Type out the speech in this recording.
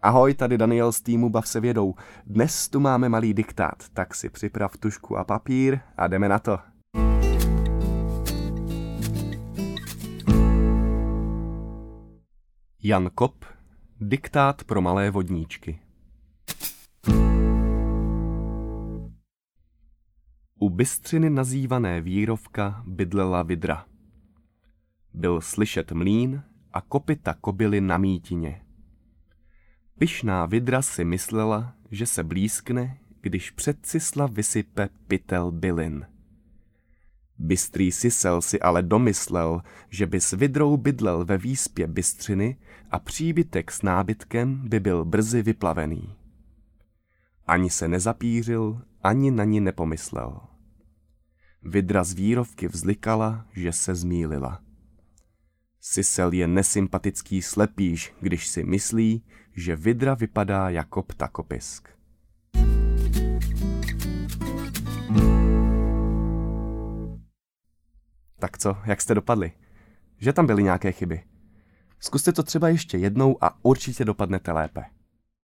Ahoj, tady Daniel z týmu Bav se vědou. Dnes tu máme malý diktát, tak si připrav tužku a papír a jdeme na to. Jan Kop, diktát pro malé vodníčky. U bystřiny nazývané Vírovka bydlela vidra. Byl slyšet mlýn a kopyta kobily na mítině. Pyšná vidra si myslela, že se blízkne, když před cisla vysype pytel bylin. Bystrý sisel si ale domyslel, že by s vidrou bydlel ve výspě bystřiny a příbytek s nábytkem by byl brzy vyplavený. Ani se nezapířil, ani na ní nepomyslel. Vidra z Vírovky vzlikala, že se zmýlila. Sisel je nesympatický slepýš, když si myslí, že vidra vypadá jako ptakopisk. Tak co, jak jste dopadli? Že tam byly nějaké chyby? Zkuste to třeba ještě jednou a určitě dopadnete lépe.